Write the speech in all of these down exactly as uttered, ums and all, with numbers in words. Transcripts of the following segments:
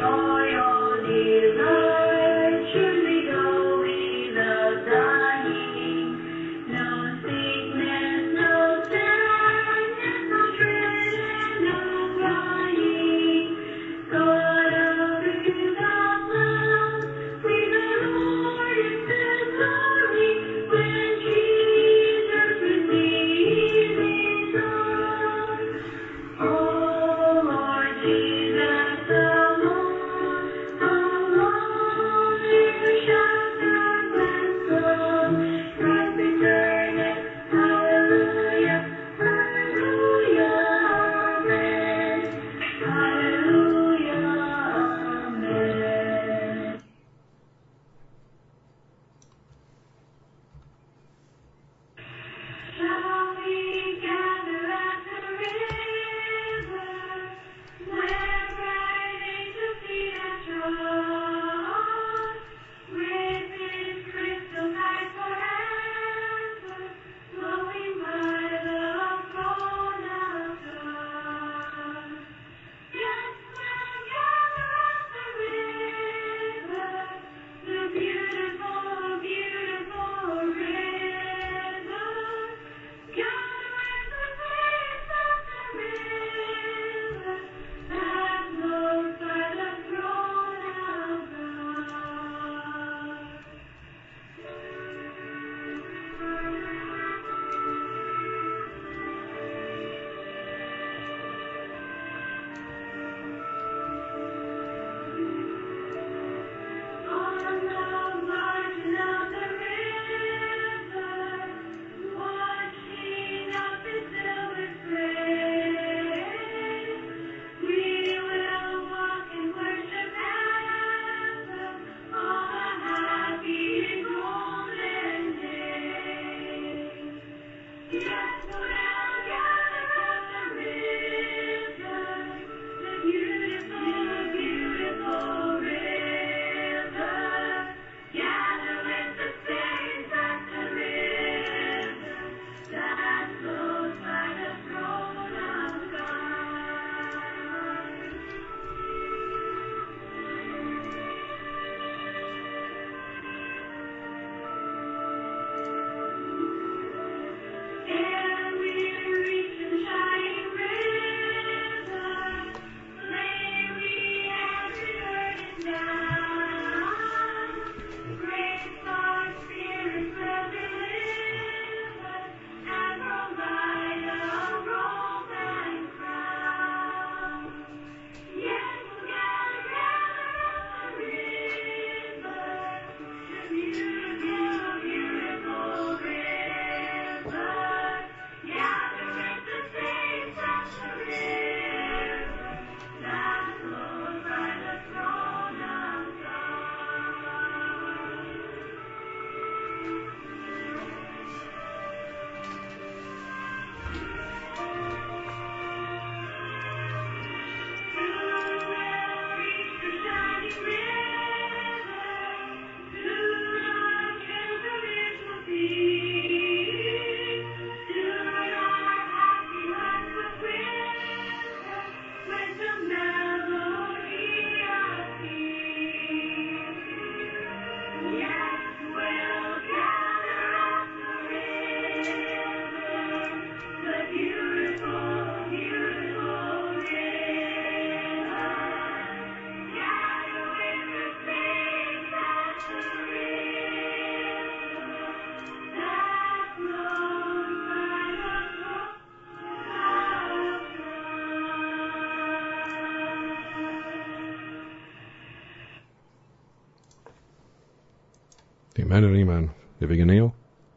Amen and amen. If you can kneel,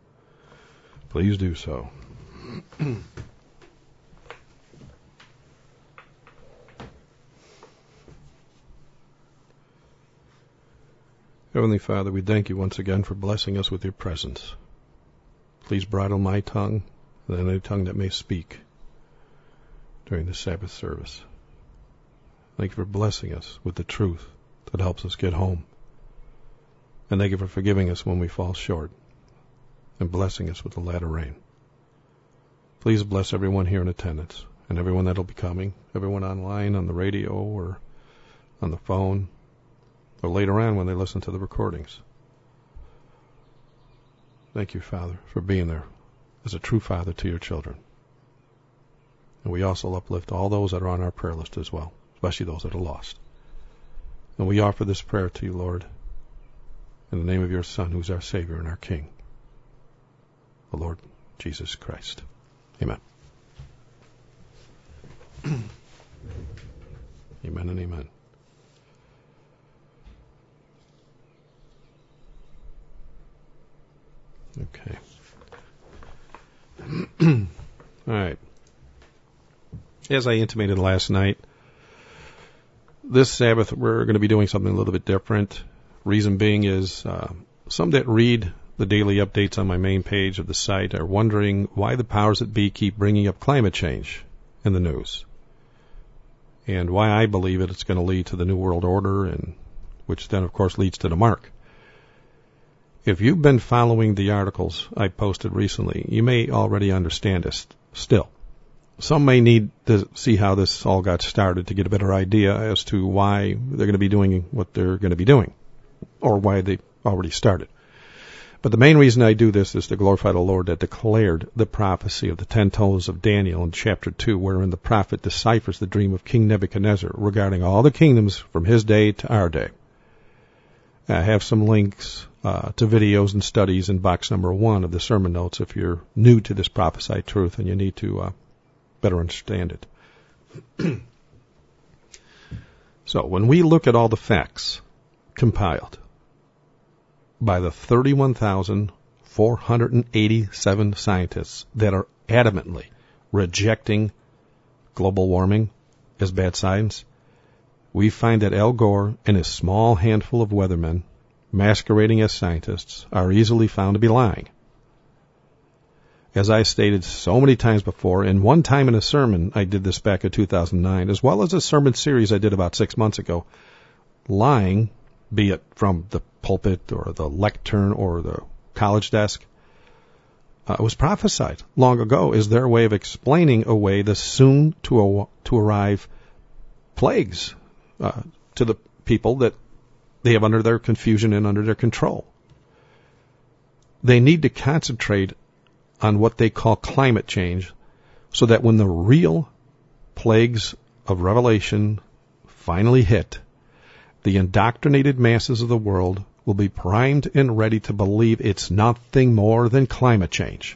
please do so. Heavenly Father, we thank you once again for blessing us with your presence. Please bridle my tongue and any tongue that may speak during the Sabbath service. Thank you for blessing us with the truth that helps us get home. And thank you for forgiving us when we fall short and blessing us with the latter rain. Please bless everyone here in attendance and everyone that will be coming, everyone online, on the radio, or on the phone, or later on when they listen to the recordings. Thank you, Father, for being there as a true father to your children. And we also uplift all those that are on our prayer list as well, especially those that are lost. And we offer this prayer to you, Lord, in the name of your Son, who's our Savior and our King, the Lord Jesus Christ. Amen. Amen and amen. Okay. All right. As I intimated last night, this Sabbath we're going to be doing something a little bit different. Reason being is uh, some that read the daily updates on my main page of the site are wondering why the powers that be keep bringing up climate change in the news, and why I believe it, it's going to lead to the New World Order, and which then, of course, leads to the mark. If you've been following the articles I posted recently, you may already understand this still. Some may need to see how this all got started to get a better idea as to why they're going to be doing what they're going to be doing, or why they already started. But the main reason I do this is to glorify the Lord that declared the prophecy of the ten toes of Daniel in chapter two, wherein the prophet deciphers the dream of King Nebuchadnezzar regarding all the kingdoms from his day to our day. I have some links uh, to videos and studies in box number one of the sermon notes if you're new to this prophesied truth and you need to uh, better understand it. So when we look at all the facts compiled by the thirty-one thousand four hundred eighty-seven scientists that are adamantly rejecting global warming as bad science, we find that Al Gore and his small handful of weathermen masquerading as scientists are easily found to be lying. As I stated so many times before, and one time in a sermon I did this back in two thousand nine, as well as a sermon series I did about six months ago, lying, be it from the pulpit or the lectern or the college desk, uh, was prophesied long ago as their way of explaining away the soon to, to arrive plagues uh, to the people that they have under their confusion and under their control. They need to concentrate on what they call climate change so that when the real plagues of Revelation finally hit, the indoctrinated masses of the world will be primed and ready to believe it's nothing more than climate change.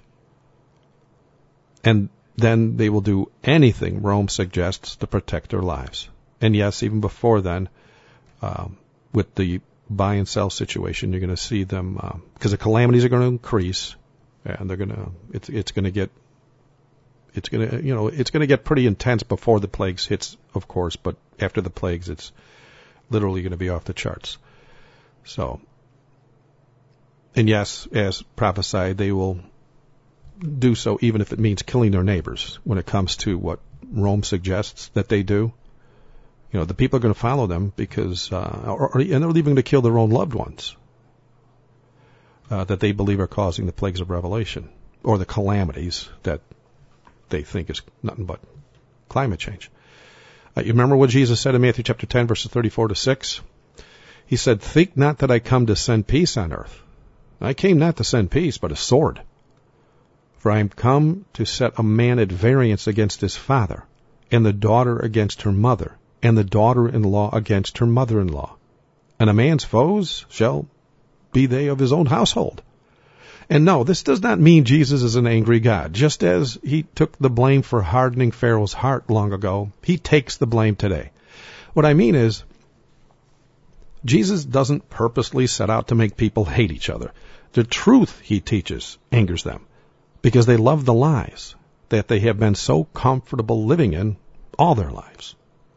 And then they will do anything Rome suggests to protect their lives. And yes, even before then, um, with the buy and sell situation, you're going to see them, uh, because the calamities are going to increase, and they're going to, it's, it's going to get, it's going to, you know, it's going to get pretty intense before the plagues hits, of course, but after the plagues, it's literally going to be off the charts. So, and yes, as prophesied, they will do so even if it means killing their neighbors when it comes to what Rome suggests that they do. You know, the people are going to follow them because, uh, or, or, and they're even going to kill their own loved ones uh, that they believe are causing the plagues of Revelation or the calamities that they think is nothing but climate change. Uh, you remember what Jesus said in Matthew chapter ten, verses thirty-four to six? He said, "Think not that I come to send peace on earth. I came not to send peace, but a sword. For I am come to set a man at variance against his father, and the daughter against her mother, and the daughter-in-law against her mother-in-law. And a man's foes shall be they of his own household." And no, this does not mean Jesus is an angry God. Just as he took the blame for hardening Pharaoh's heart long ago, he takes the blame today. What I mean is, Jesus doesn't purposely set out to make people hate each other. The truth he teaches angers them because they love the lies that they have been so comfortable living in all their lives.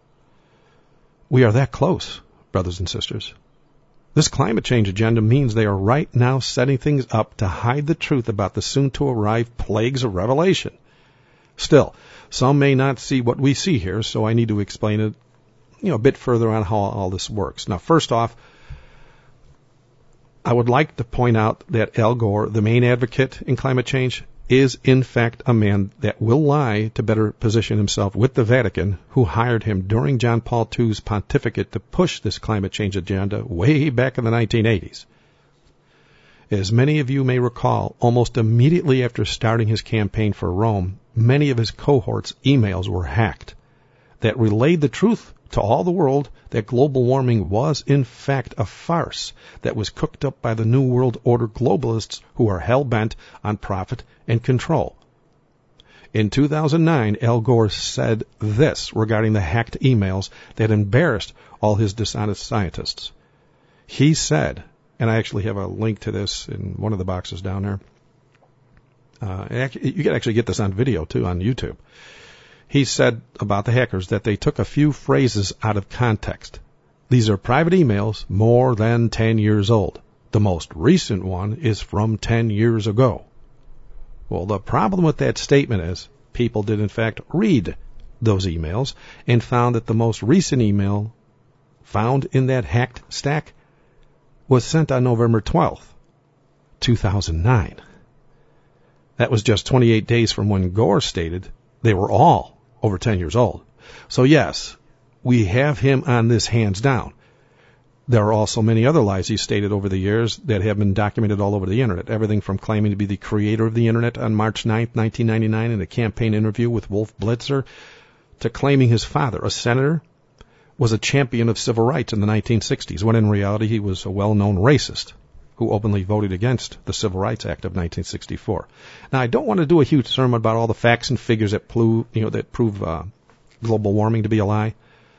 We are that close, brothers and sisters. This climate change agenda means they are right now setting things up to hide the truth about the soon-to-arrive plagues of Revelation. Still, some may not see what we see here, so I need to explain it, you know, a bit further on how all this works. Now, first off, I would like to point out that Al Gore, the main advocate in climate change, is in fact a man that will lie to better position himself with the Vatican, who hired him during John Paul the Second's pontificate to push this climate change agenda way back in the nineteen eighties. As many of you may recall, almost immediately after starting his campaign for Rome, many of his cohorts' emails were hacked that relayed the truth to all the world that global warming was in fact a farce that was cooked up by the New World Order globalists who are hell-bent on profit and control. In two thousand nine, Al Gore said this regarding the hacked emails that embarrassed all his dishonest scientists. He said, and I actually have a link to this in one of the boxes down there. Uh, you can actually get this on video, too, on YouTube. He said about the hackers that they took a few phrases out of context. These are private emails more than ten years old. The most recent one is from ten years ago. Well, the problem with that statement is people did, in fact, read those emails and found that the most recent email found in that hacked stack was sent on November twelfth, two thousand nine. That was just twenty-eight days from when Gore stated they were all over ten years old. So yes, we have him on this hands down. There are also many other lies he stated over the years that have been documented all over the internet. Everything from claiming to be the creator of the internet on March ninth, nineteen ninety-nine in a campaign interview with Wolf Blitzer, to claiming his father, a senator, was a champion of civil rights in the nineteen sixties, when in reality he was a well-known racist who openly voted against the Civil Rights Act of nineteen sixty-four. Now, I don't want to do a huge sermon about all the facts and figures that prove, you know, that prove uh, global warming to be a lie.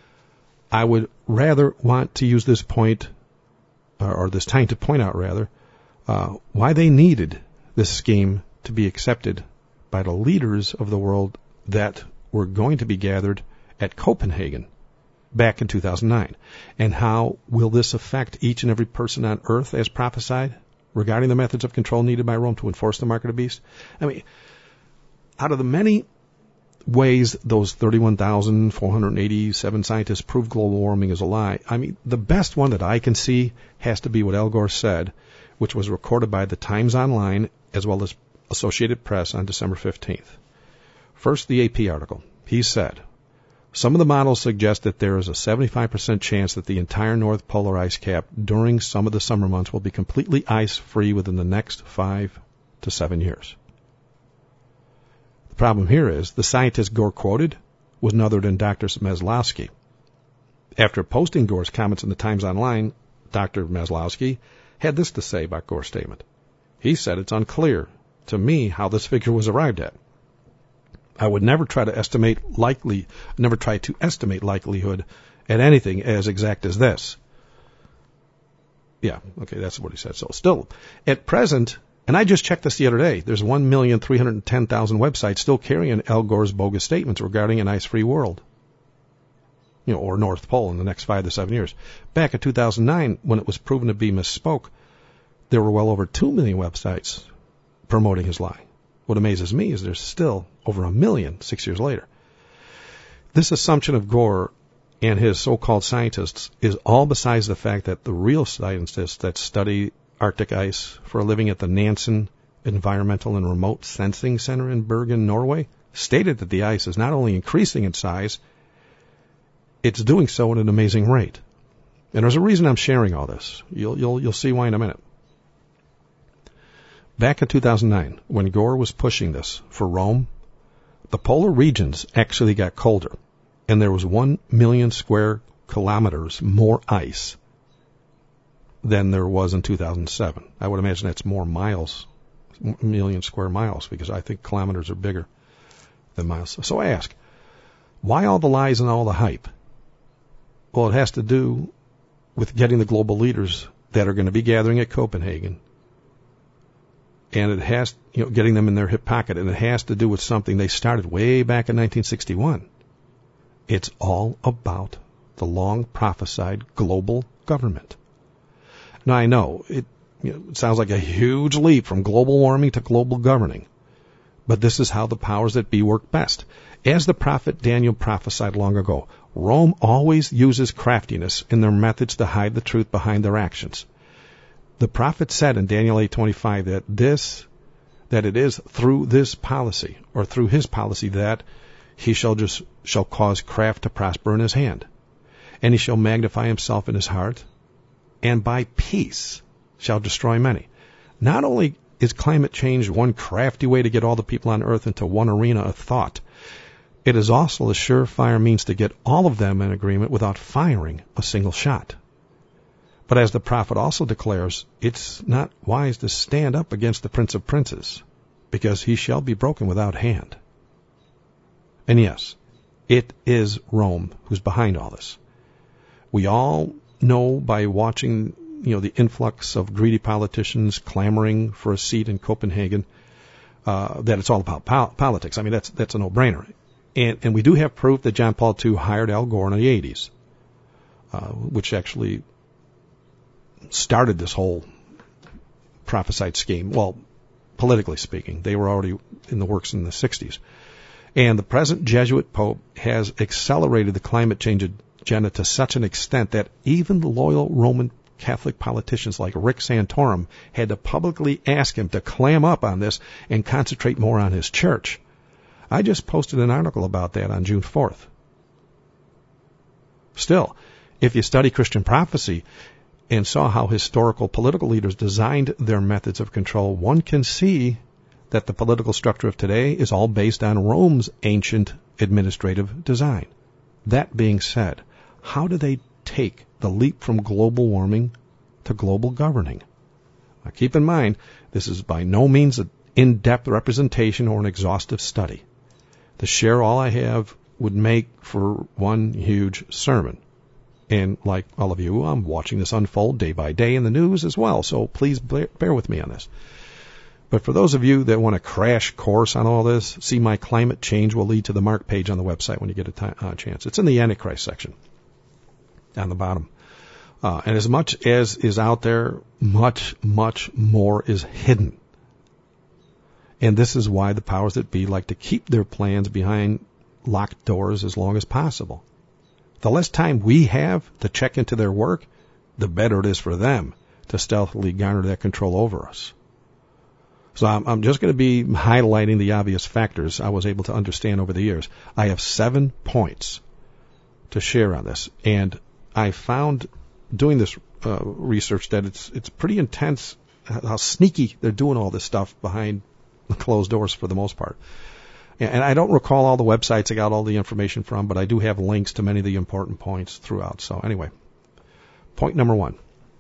I would rather want to use this point, or, or this time to point out, rather, uh, why they needed this scheme to be accepted by the leaders of the world that were going to be gathered at Copenhagen back in two thousand nine. And how will this affect each and every person on earth as prophesied regarding the methods of control needed by Rome to enforce the mark of the beast? I mean, out of the many ways those thirty-one thousand four hundred eighty-seven scientists prove global warming is a lie, I mean, the best one that I can see has to be what Al Gore said, which was recorded by the Times Online as well as Associated Press on December fifteenth. First, the A P article. He said, some of the models suggest that there is a seventy-five percent chance that the entire North Polar ice cap during some of the summer months will be completely ice-free within the next five to seven years. The problem here is the scientist Gore quoted was none other than Doctor Maslowski. After posting Gore's comments in the Times Online, Doctor Maslowski had this to say about Gore's statement. He said it's unclear to me how this figure was arrived at. I would never try to estimate likely, never try to estimate likelihood at anything as exact as this. Yeah, okay, that's what he said. So still, at present, and I just checked this the other day, there's one million three hundred ten thousand websites still carrying Al Gore's bogus statements regarding an ice-free world, you know, or North Pole in the next five to seven years. Back in two thousand nine, when it was proven to be misspoke, there were well over two million websites promoting his lie. What amazes me is there's still over a million six years later. This assumption of Gore and his so-called scientists is all besides the fact that the real scientists that study Arctic ice for a living at the Nansen Environmental and Remote Sensing Center in Bergen, Norway, stated that the ice is not only increasing in size, it's doing so at an amazing rate. And there's a reason I'm sharing all this. You'll, you'll, you'll see why in a minute. Back in two thousand nine, when Gore was pushing this for Rome, the polar regions actually got colder, and there was one million square kilometers more ice than there was in two thousand seven. I would imagine that's more miles, a million square miles, because I think kilometers are bigger than miles. So I ask, why all the lies and all the hype? Well, it has to do with getting the global leaders that are going to be gathering at Copenhagen. And it has, you know, getting them in their hip pocket. And it has to do with something they started way back in nineteen sixty-one. It's all about the long prophesied global government. Now, I know it, you know, it sounds like a huge leap from global warming to global governing. But this is how the powers that be work best. As the prophet Daniel prophesied long ago, Rome always uses craftiness in their methods to hide the truth behind their actions. The prophet said in Daniel eight twenty-five that this, that it is through this policy, or through his policy, that he shall just shall cause craft to prosper in his hand, and he shall magnify himself in his heart, and by peace shall destroy many. Not only is climate change one crafty way to get all the people on earth into one arena of thought, it is also a surefire means to get all of them in agreement without firing a single shot. But as the prophet also declares, it's not wise to stand up against the Prince of Princes, because he shall be broken without hand. And yes, it is Rome who's behind all this. We all know by watching, you know, the influx of greedy politicians clamoring for a seat in Copenhagen, uh, that it's all about pol- politics. I mean, that's that's a no-brainer. And, and we do have proof that John Paul the Second hired Al Gore in the eighties, uh, which actually started this whole prophesied scheme. Well, politically speaking, they were already in the works in the sixties. And the present Jesuit Pope has accelerated the climate change agenda to such an extent that even the loyal Roman Catholic politicians like Rick Santorum had to publicly ask him to clam up on this and concentrate more on his church. I just posted an article about that on June fourth. Still, if you study Christian prophecy and saw how historical political leaders designed their methods of control, one can see that the political structure of today is all based on Rome's ancient administrative design. That being said, how do they take the leap from global warming to global governing? Now, keep in mind, this is by no means an in-depth representation or an exhaustive study. To share all I have would make for one huge sermon. And like all of you, I'm watching this unfold day by day in the news as well, so please bear with me on this. But for those of you that want a crash course on all this, see my climate change will lead to the Mark page on the website when you get a t- uh, chance. It's in the Antichrist section on the bottom. Uh, and as much as is out there, much, much more is hidden. And this is why the powers that be like to keep their plans behind locked doors as long as possible. The less time we have to check into their work, the better it is for them to stealthily garner that control over us. So I'm, I'm just going to be highlighting the obvious factors I was able to understand over the years. I have seven points to share on this, and I found doing this uh, research that it's it's pretty intense how sneaky they're doing all this stuff behind closed doors for the most part. And I don't recall all the websites I got all the information from, but I do have links to many of the important points throughout. So anyway, point number one.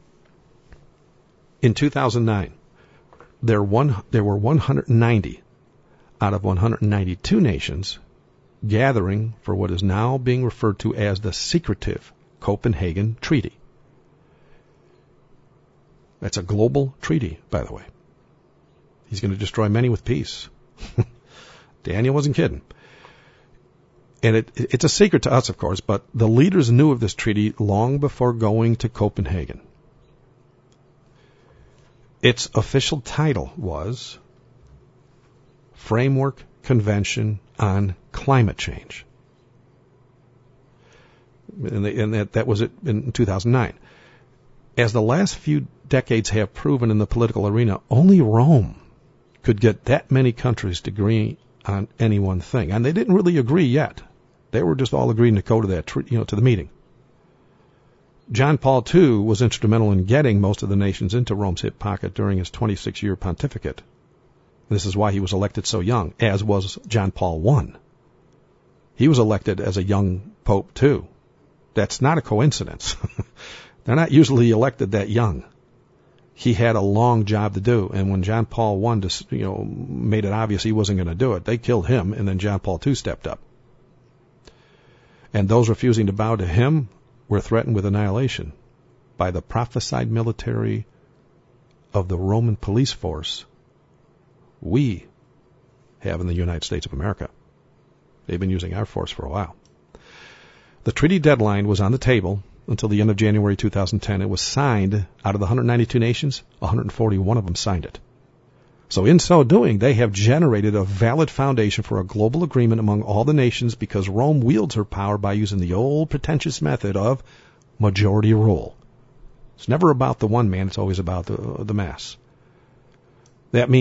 In two thousand nine, there, one, there were one hundred ninety out of one hundred ninety-two nations gathering for what is now being referred to as the secretive Copenhagen Treaty. That's a global treaty, by the way. He's going to destroy many with peace. Daniel wasn't kidding. And it, it's a secret to us, of course, but the leaders knew of this treaty long before going to Copenhagen. Its official title was Framework Convention on Climate Change. And, they, and that, that was it in two thousand nine. As the last few decades have proven in the political arena, only Rome could get that many countries to agree on any one thing. And they didn't really agree yet. They were just all agreeing to go to that, you know, to the meeting. John Paul the Second was instrumental in getting most of the nations into Rome's hip pocket during his twenty-six-year pontificate. This is why he was elected so young, as was John Paul the First. He was elected as a young pope, too. That's not a coincidence. They're not usually elected that young. He had a long job to do, and when John Paul the First, you know, made it obvious he wasn't going to do it, they killed him, and then John Paul the Second stepped up. And those refusing to bow to him were threatened with annihilation by the prophesied military of the Roman police force we have in the United States of America. They've been using our force for a while. The treaty deadline was on the table until the end of January two thousand ten. It was signed. Out of the one hundred ninety-two nations, one hundred forty-one of them signed it. So in so doing, they have generated a valid foundation for a global agreement among all the nations, because Rome wields her power by using the old pretentious method of majority rule. It's never about the one man, it's always about the, the mass. That means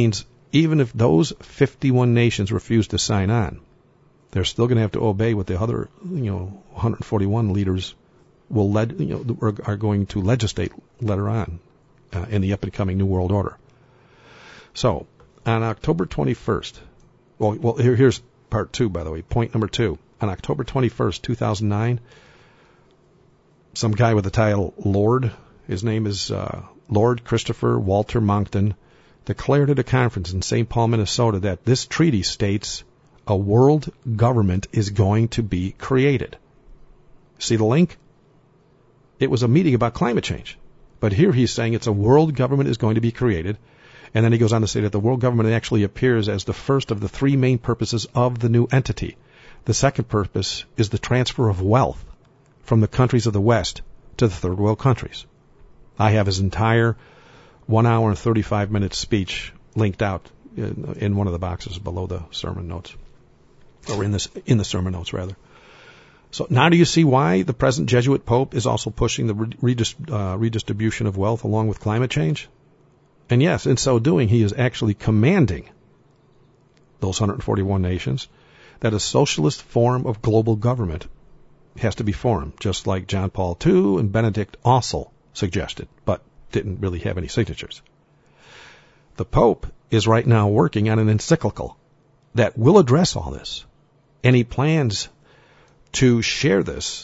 even if those fifty-one nations refuse to sign on, they're still going to have to obey what the other, you know, one hundred forty-one leaders will led, you know, are going to legislate later on uh, in the up-and-coming New World Order. So, on October twenty-first, well, well here, here's part two, by the way, point number two. On October twenty-first, two thousand nine, some guy with the title Lord, his name is uh, Lord Christopher Walter Monckton, declared at a conference in Saint Paul, Minnesota, that this treaty states a world government is going to be created. See the link? It was a meeting about climate change. But here he's saying it's a world government is going to be created. And then he goes on to say that the world government actually appears as the first of the three main purposes of the new entity. The second purpose is the transfer of wealth from the countries of the West to the third world countries. I have his entire one hour and thirty-five minute speech linked out in, in one of the boxes below the sermon notes. Or in this, in the sermon notes, rather. So now do you see why the present Jesuit Pope is also pushing the redist, uh, redistribution of wealth along with climate change? And yes, in so doing, he is actually commanding those one hundred forty-one nations that a socialist form of global government has to be formed, just like John Paul the Second and Benedict also suggested, but didn't really have any signatures. The Pope is right now working on an encyclical that will address all this, and he plans to share this,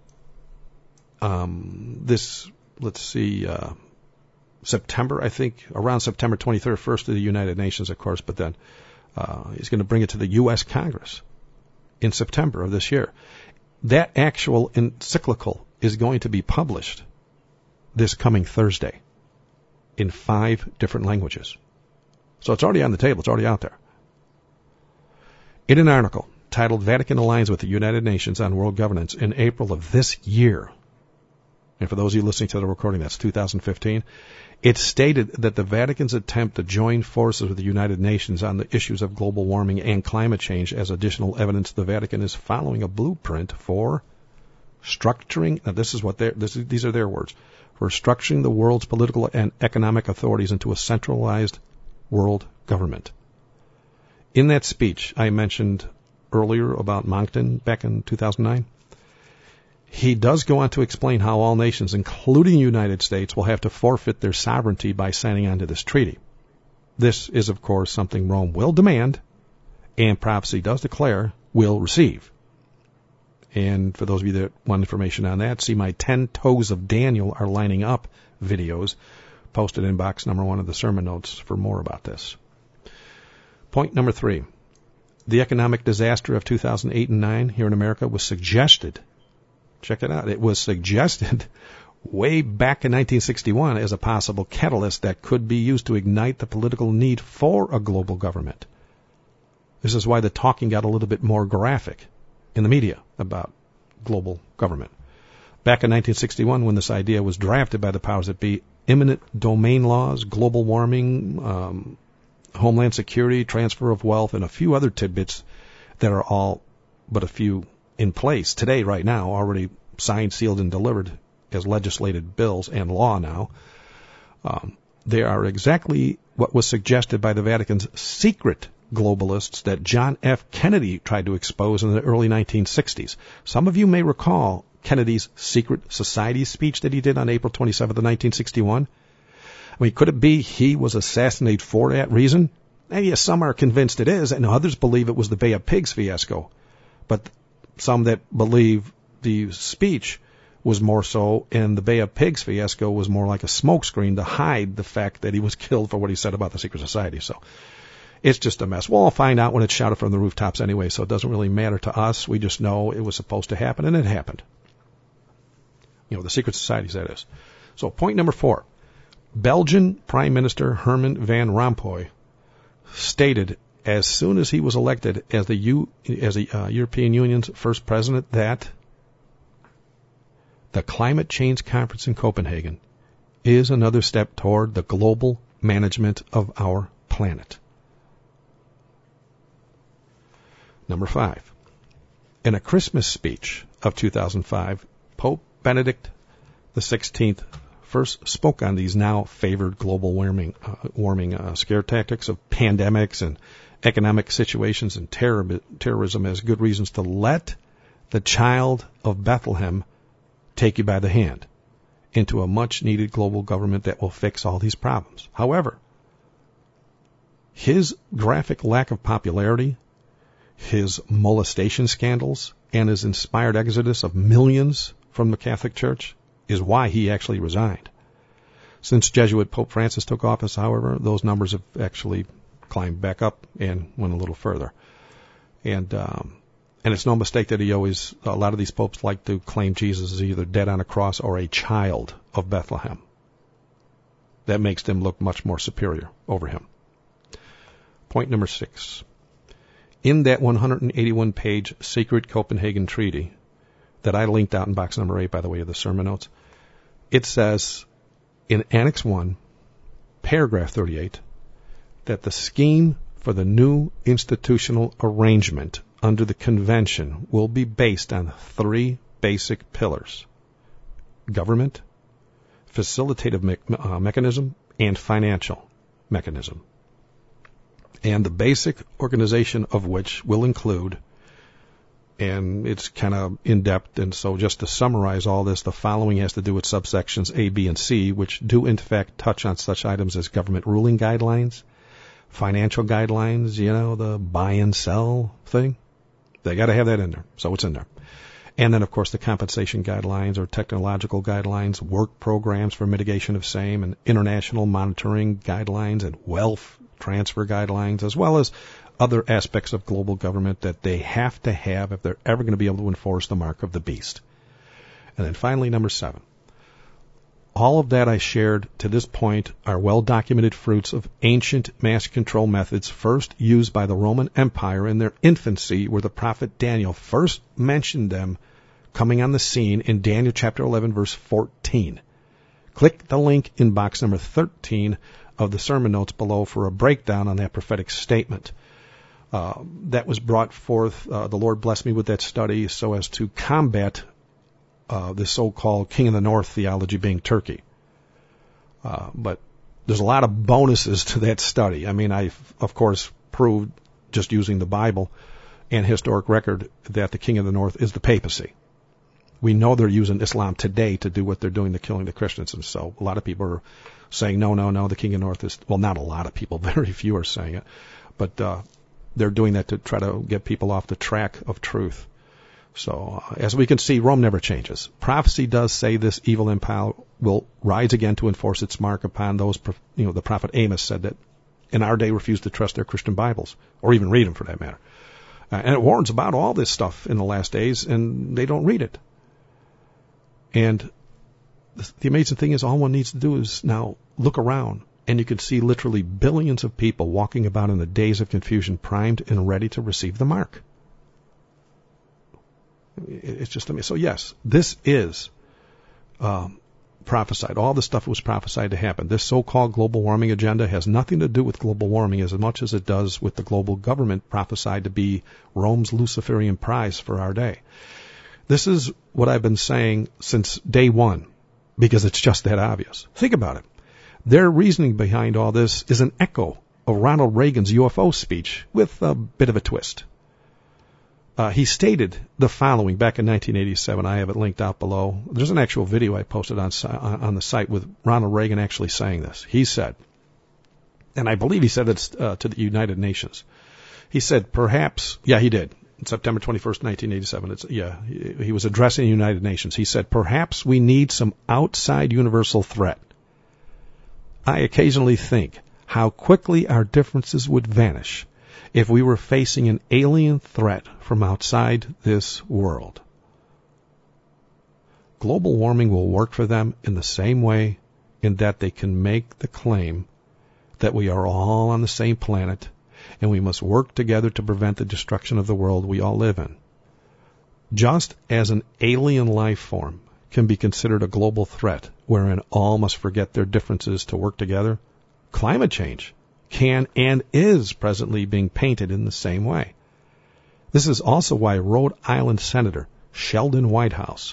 um, this, let's see, uh, September, I think, around September twenty-third, first to the United Nations, of course, but then uh, he's going to bring it to the U S Congress in September of this year. That actual encyclical is going to be published this coming Thursday in five different languages. So it's already on the table. It's already out there. In an article titled Vatican Aligns with the United Nations on World Governance in April of this year, and for those of you listening to the recording, that's two thousand fifteen, it stated that the Vatican's attempt to join forces with the United Nations on the issues of global warming and climate change as additional evidence the Vatican is following a blueprint for structuring, now this is what they're, this is, these are their words, for structuring the world's political and economic authorities into a centralized world government. In that speech I mentioned earlier about Monckton back in two thousand nine, he does go on to explain how all nations, including the United States, will have to forfeit their sovereignty by signing on to this treaty. This is, of course, something Rome will demand, and prophecy does declare will receive. And for those of you that want information on that, see my Ten Toes of Daniel Are Lining Up videos posted in box number one of the sermon notes for more about this. Point number three. The economic disaster of two thousand eight and nine here in America was suggested, check it out, it was suggested way back in nineteen sixty-one as a possible catalyst that could be used to ignite the political need for a global government. This is why the talking got a little bit more graphic in the media about global government. Back in nineteen sixty-one, when this idea was drafted by the powers that be, eminent domain laws, global warming, um, homeland security, transfer of wealth, and a few other tidbits that are all but a few in place today, right now, already signed, sealed, and delivered as legislated bills and law now. Um, they are exactly what was suggested by the Vatican's secret globalists that John F. Kennedy tried to expose in the early nineteen sixties. Some of you may recall Kennedy's secret society speech that he did on April twenty-seventh of nineteen sixty-one. I mean, could it be he was assassinated for that reason? And yes, some are convinced it is, and others believe it was the Bay of Pigs fiasco. But some that believe the speech was more so, and the Bay of Pigs fiasco was more like a smokescreen to hide the fact that he was killed for what he said about the secret society. So it's just a mess. We'll all find out when it's shouted from the rooftops anyway, so it doesn't really matter to us. We just know it was supposed to happen, and it happened. You know, the secret societies, that is. So point number four. Belgian Prime Minister Herman Van Rompuy stated as soon as he was elected as the U, as the uh, European Union's first president that the Climate Change Conference in Copenhagen is another step toward the global management of our planet. Number five. In a Christmas speech of two thousand five, Pope Benedict the sixteenth first spoke on these now favored global warming, uh, warming uh, scare tactics of pandemics and economic situations and terror, terrorism as good reasons to let the child of Bethlehem take you by the hand into a much-needed global government that will fix all these problems. However, his graphic lack of popularity, his molestation scandals, and his inspired exodus of millions from the Catholic Church is why he actually resigned. Since Jesuit Pope Francis took office, however, those numbers have actually climbed back up and went a little further. And um, and it's no mistake that he always, a lot of these popes like to claim Jesus is either dead on a cross or a child of Bethlehem. That makes them look much more superior over him. Point number six. In that one hundred eighty-one page secret Copenhagen Treaty that I linked out in box number eight, by the way, of the sermon notes, it says in Annex one, paragraph thirty-eight, that the scheme for the new institutional arrangement under the convention will be based on three basic pillars: government, facilitative me- uh, mechanism, and financial mechanism. And the basic organization of which will include, and it's kind of in-depth, and so just to summarize all this, the following has to do with subsections A, B, and C, which do in fact touch on such items as government ruling guidelines, financial guidelines, you know, the buy and sell thing. They got to have that in there, so it's in there. And then, of course, the compensation guidelines or technological guidelines, work programs for mitigation of same, and international monitoring guidelines and wealth transfer guidelines, as well as other aspects of global government that they have to have if they're ever going to be able to enforce the mark of the beast. And then finally, number seven. All of that I shared to this point are well-documented fruits of ancient mass control methods first used by the Roman Empire in their infancy, where the prophet Daniel first mentioned them coming on the scene in Daniel chapter eleven, verse fourteen. Click the link in box number thirteen of the sermon notes below for a breakdown on that prophetic statement. Uh, that was brought forth, uh, the Lord blessed me with that study so as to combat uh, the so-called King of the North theology being Turkey. Uh, but there's a lot of bonuses to that study. I mean, I, of course, proved just using the Bible and historic record that the King of the North is the papacy. We know they're using Islam today to do what they're doing to killing the Christians. And so a lot of people are saying, no, no, no, the King of the North is, well, not a lot of people, very few are saying it. But uh, they're doing that to try to get people off the track of truth. So uh, as we can see, Rome never changes. Prophecy does say this evil empire will rise again to enforce its mark upon those, you know, the prophet Amos said that in our day refused to trust their Christian Bibles, or even read them for that matter. Uh, and it warns about all this stuff in the last days, and they don't read it. And the, the amazing thing is all one needs to do is now look around, and you can see literally billions of people walking about in the days of confusion, primed and ready to receive the mark. It's just amazing. So yes, this is um, prophesied. All the stuff was prophesied to happen. This so-called global warming agenda has nothing to do with global warming as much as it does with the global government prophesied to be Rome's Luciferian prize for our day. This is what I've been saying since day one, because it's just that obvious. Think about it. Their reasoning behind all this is an echo of Ronald Reagan's U F O speech with a bit of a twist. Uh, he stated the following back in nineteen eighty-seven. I have it linked out below. There's an actual video I posted on on the site with Ronald Reagan actually saying this. He said, and I believe he said it uh, to the United Nations. He said, perhaps, yeah, he did. September twenty-first, nineteen eighty-seven. It's, yeah, he, he was addressing the United Nations. He said, perhaps we need some outside universal threat. I occasionally think how quickly our differences would vanish if we were facing an alien threat from outside this world. Global warming will work for them in the same way in that they can make the claim that we are all on the same planet and we must work together to prevent the destruction of the world we all live in. Just as an alien life form can be considered a global threat wherein all must forget their differences to work together, climate change can and is presently being painted in the same way. This is also why Rhode Island Senator Sheldon Whitehouse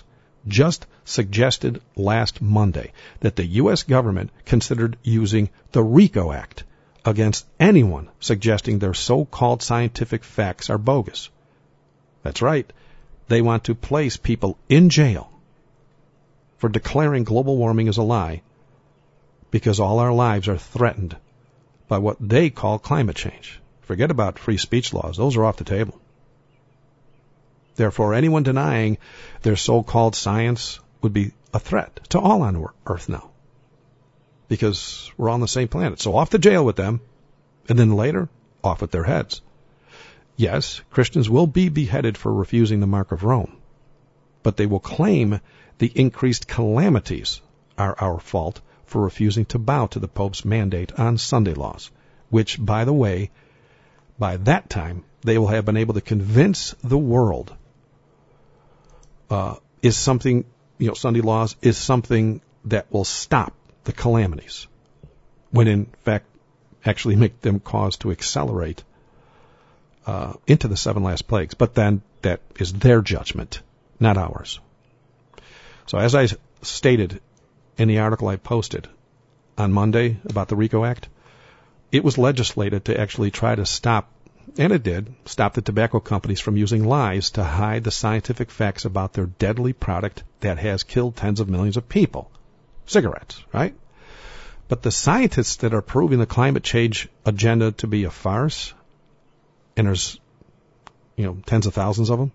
just suggested last Monday that the U S government considered using the RICO Act against anyone suggesting their so-called scientific facts are bogus. That's right. They want to place people in jail for declaring global warming is a lie because all our lives are threatened by what they call climate change. Forget about free speech laws. Those are off the table. Therefore, anyone denying their so-called science would be a threat to all on Earth now because we're all on the same planet. So off to jail with them, and then later, off with their heads. Yes, Christians will be beheaded for refusing the Mark of Rome, but they will claim the increased calamities are our fault for refusing to bow to the Pope's mandate on Sunday laws, which, by the way, by that time, they will have been able to convince the world uh, is something, you know, Sunday laws is something that will stop the calamities, when in fact actually make them cause to accelerate uh, into the seven last plagues. But then that is their judgment, not ours. So as I stated in the article I posted on Monday about the RICO Act, it was legislated to actually try to stop, and it did, stop the tobacco companies from using lies to hide the scientific facts about their deadly product that has killed tens of millions of people. Cigarettes, right? But the scientists that are proving the climate change agenda to be a farce, and there's, you know, tens of thousands of them,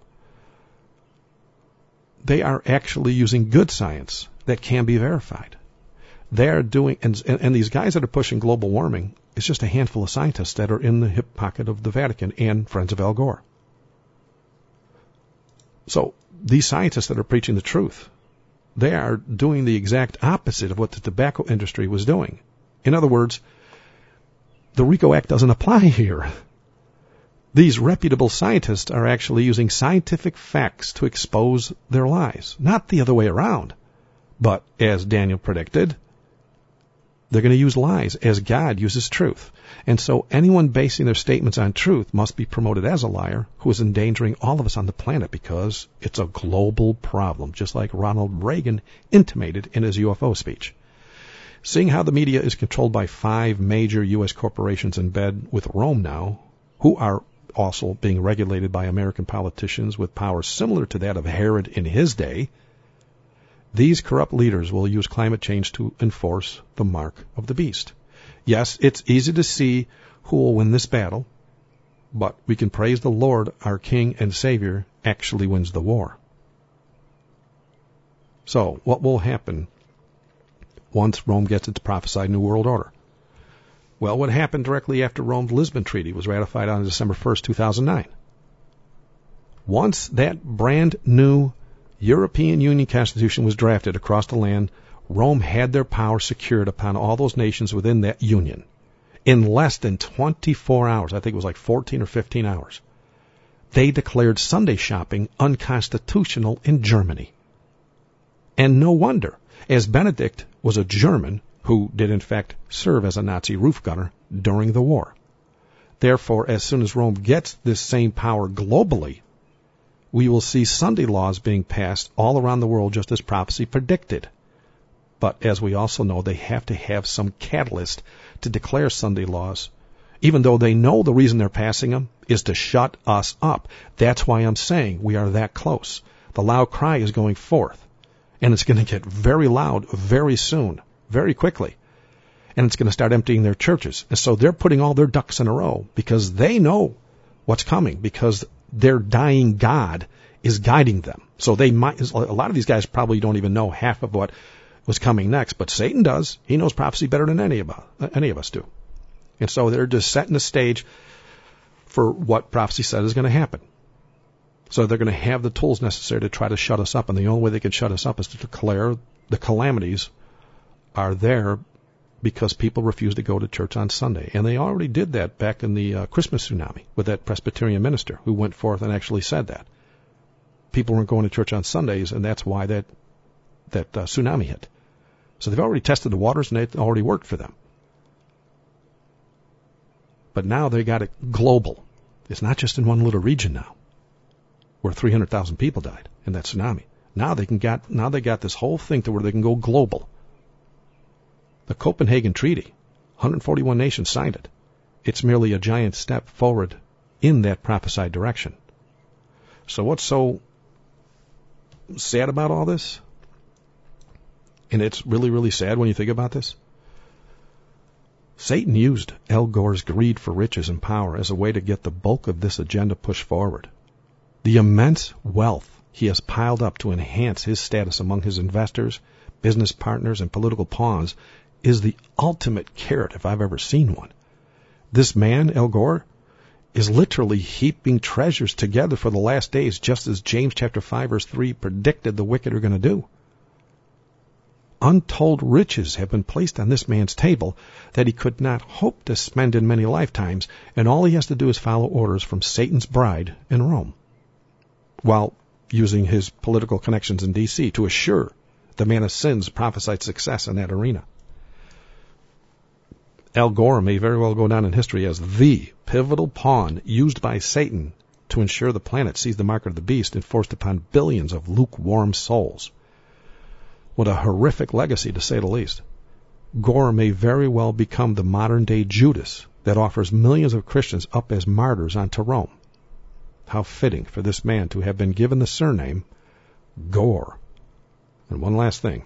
they are actually using good science that can be verified. They are doing, and, and, and these guys that are pushing global warming, it's just a handful of scientists that are in the hip pocket of the Vatican and Friends of Al Gore. So these scientists that are preaching the truth, they are doing the exact opposite of what the tobacco industry was doing. In other words, the RICO Act doesn't apply here. These reputable scientists are actually using scientific facts to expose their lies, not the other way around. But as Daniel predicted, they're going to use lies as God uses truth. And so anyone basing their statements on truth must be promoted as a liar who is endangering all of us on the planet because it's a global problem, just like Ronald Reagan intimated in his U F O speech. Seeing how the media is controlled by five major U S corporations in bed with Rome now, who are also being regulated by American politicians with power similar to that of Herod in his day, these corrupt leaders will use climate change to enforce the mark of the beast. Yes, it's easy to see who will win this battle, but we can praise the Lord, our King and Savior, actually wins the war. So, what will happen once Rome gets its prophesied New World Order? Well, what happened directly after Rome's Lisbon Treaty was ratified on December first, two thousand nine? Once that brand new European Union Constitution was drafted across the land, Rome had their power secured upon all those nations within that union. In less than twenty-four hours, I think it was like fourteen or fifteen hours, they declared Sunday shopping unconstitutional in Germany. And no wonder, as Benedict was a German who did in fact serve as a Nazi roof gunner during the war. Therefore, as soon as Rome gets this same power globally, we will see Sunday laws being passed all around the world just as prophecy predicted. But as we also know, they have to have some catalyst to declare Sunday laws, even though they know the reason they're passing them is to shut us up. That's why I'm saying we are that close. The loud cry is going forth, and it's going to get very loud very soon, very quickly, and it's going to start emptying their churches. And so they're putting all their ducks in a row because they know what's coming, because their dying God is guiding them. So they might, a lot of these guys probably don't even know half of what was coming next, but Satan does. He knows prophecy better than any of us, any of us do. And so they're just setting the stage for what prophecy said is going to happen. So they're going to have the tools necessary to try to shut us up, and the only way they can shut us up is to declare the calamities are there because people refuse to go to church on Sunday. And they already did that back in the uh, Christmas tsunami with that Presbyterian minister who went forth and actually said that. People weren't going to church on Sundays, and that's why that that uh, tsunami hit. So they've already tested the waters, and it already worked for them. But now they got it global. It's not just in one little region now, where three hundred thousand people died in that tsunami. Now they can got now they got this whole thing to where they can go global. The Copenhagen Treaty, one hundred forty-one nations signed it. It's merely a giant step forward in that prophesied direction. So what's so sad about all this? And it's really, really sad when you think about this. Satan used Al Gore's greed for riches and power as a way to get the bulk of this agenda pushed forward. The immense wealth he has piled up to enhance his status among his investors, business partners, and political pawns is the ultimate carrot if I've ever seen one. This man, Al Gore, is literally heaping treasures together for the last days, just as James chapter five verse three predicted the wicked are going to do. Untold riches have been placed on this man's table that he could not hope to spend in many lifetimes, and all he has to do is follow orders from Satan's bride in Rome, while using his political connections in D C to assure the man of sin's prophesied success in that arena. Al Gore may very well go down in history as the pivotal pawn used by Satan to ensure the planet sees the mark of the beast enforced upon billions of lukewarm souls. What a horrific legacy, to say the least. Gore may very well become the modern-day Judas that offers millions of Christians up as martyrs onto Rome. How fitting for this man to have been given the surname Gore. And one last thing.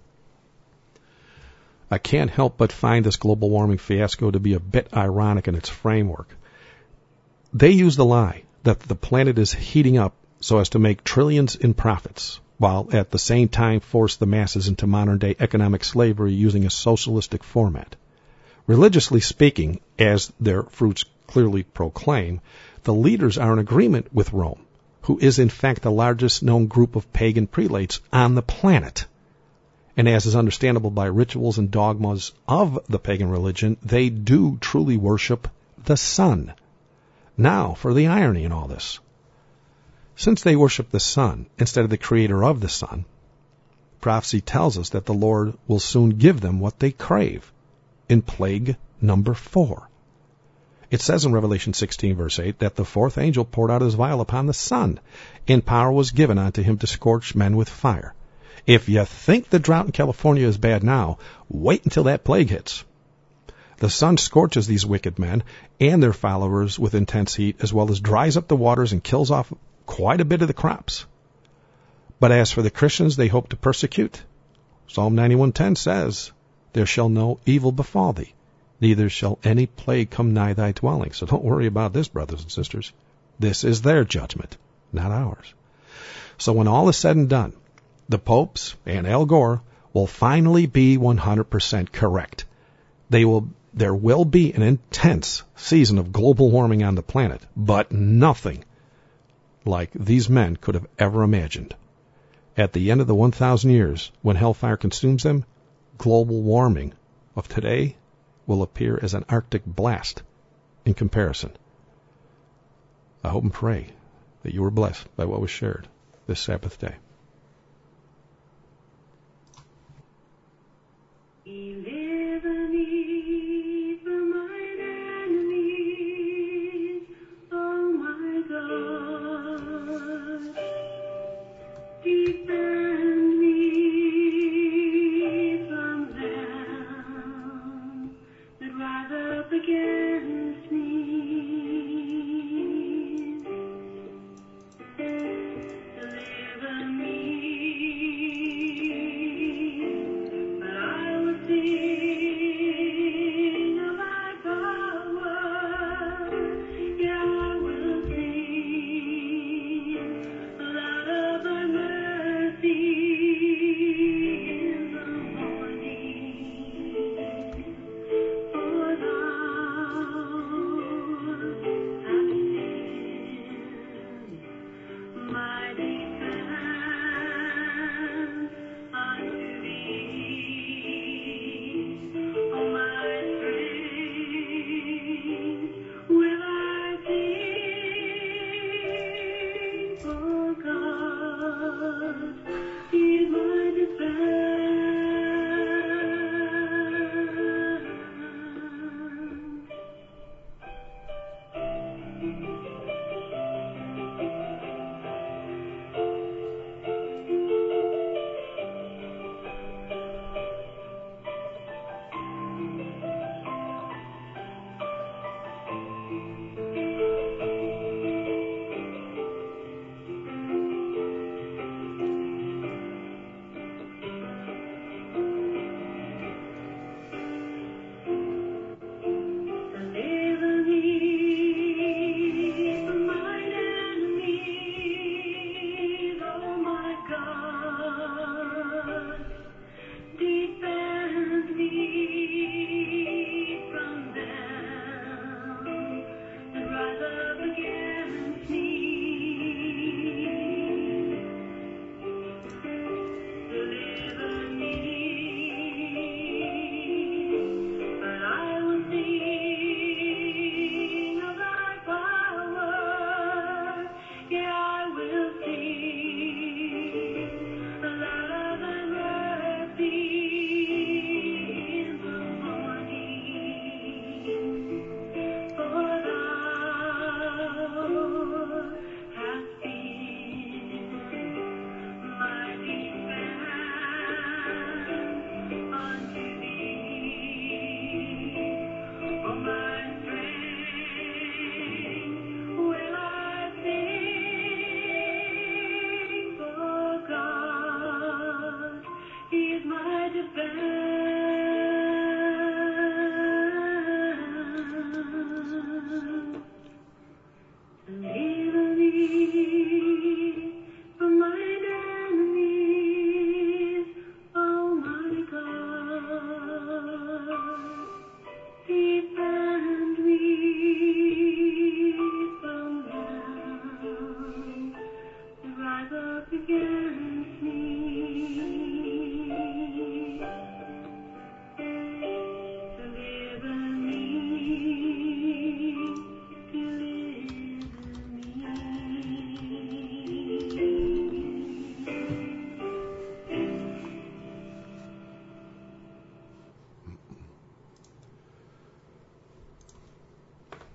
I can't help but find this global warming fiasco to be a bit ironic in its framework. They use the lie that the planet is heating up so as to make trillions in profits, while at the same time force the masses into modern-day economic slavery using a socialistic format. Religiously speaking, as their fruits clearly proclaim, the leaders are in agreement with Rome, who is in fact the largest known group of pagan prelates on the planet. And as is understandable by rituals and dogmas of the pagan religion, they do truly worship the sun. Now, for the irony in all this. Since they worship the sun instead of the creator of the sun, prophecy tells us that the Lord will soon give them what they crave in plague number four. It says in Revelation sixteen, verse eight, that the fourth angel poured out his vial upon the sun, and power was given unto him to scorch men with fire. If you think the drought in California is bad now, wait until that plague hits. The sun scorches these wicked men and their followers with intense heat, as well as dries up the waters and kills off quite a bit of the crops. But as for the Christians they hope to persecute, Psalm ninety-one ten says, there shall no evil befall thee, neither shall any plague come nigh thy dwelling. So don't worry about this, brothers and sisters. This is their judgment, not ours. So when all is said and done, the popes and Al Gore will finally be one hundred percent correct. They will, there will be an intense season of global warming on the planet, but nothing like these men could have ever imagined. At the end of the one thousand years, when hellfire consumes them, global warming of today will appear as an Arctic blast in comparison. I hope and pray that you were blessed by what was shared this Sabbath day.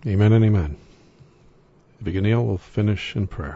Amen and amen. If you can kneel, we'll finish in prayer.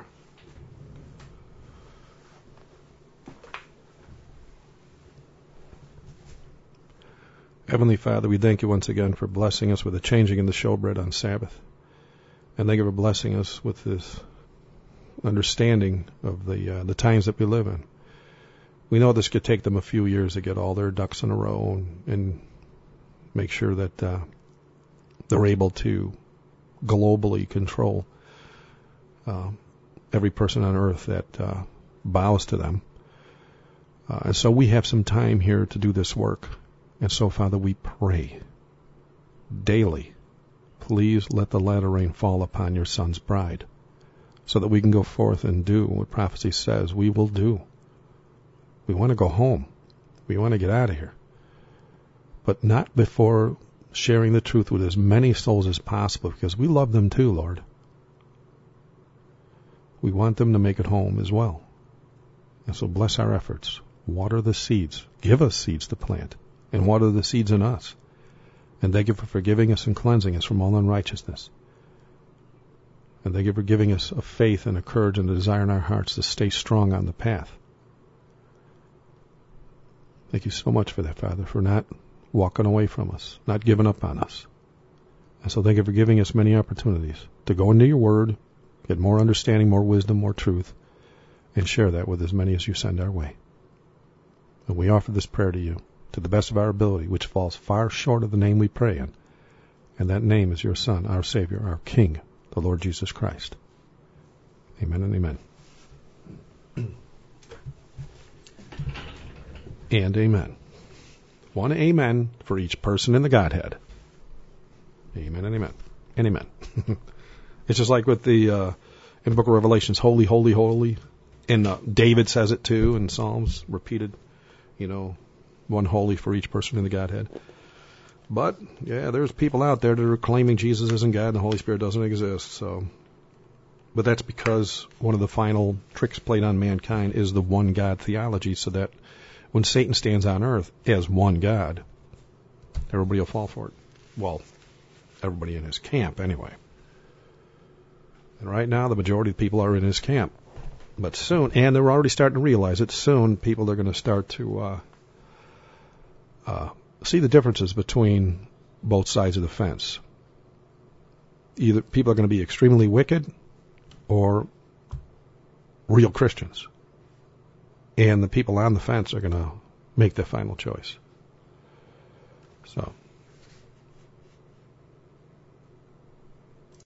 Heavenly Father, we thank you once again for blessing us with the changing in the showbread on Sabbath. And thank you for blessing us with this understanding of the uh, the times that we live in. We know this could take them a few years to get all their ducks in a row and, and make sure that uh, they're able to globally control uh, every person on earth that uh, bows to them. Uh, and so we have some time here to do this work. And so, Father, we pray daily, please let the latter rain fall upon your Son's bride so that we can go forth and do what prophecy says we will do. We want to go home. We want to get out of here. But not before sharing the truth with as many souls as possible, because we love them too, Lord. We want them to make it home as well. And so bless our efforts. Water the seeds. Give us seeds to plant. And water the seeds in us. And thank you for forgiving us and cleansing us from all unrighteousness. And thank you for giving us a faith and a courage and a desire in our hearts to stay strong on the path. Thank you so much for that, Father, for not walking away from us, not giving up on us. And so thank you for giving us many opportunities to go into your word, get more understanding, more wisdom, more truth, and share that with as many as you send our way. And we offer this prayer to you, to the best of our ability, which falls far short of the name we pray in. And that name is your Son, our Savior, our King, the Lord Jesus Christ. Amen and amen. And amen. One amen for each person in the Godhead. Amen and amen. And amen. It's just like with the, uh, in the book of Revelations, holy, holy, holy. And uh, David says it too in Psalms, repeated, you know, one holy for each person in the Godhead. But, yeah, there's people out there that are claiming Jesus isn't God and the Holy Spirit doesn't exist. So, but that's because one of the final tricks played on mankind is the one God theology, so that when Satan stands on earth as one God, everybody will fall for it. Well, everybody in his camp anyway. And right now, the majority of people are in his camp. But soon, and they're already starting to realize it, soon people are going to start to uh, uh, see the differences between both sides of the fence. Either people are going to be extremely wicked or real Christians. And the people on the fence are going to make their final choice. So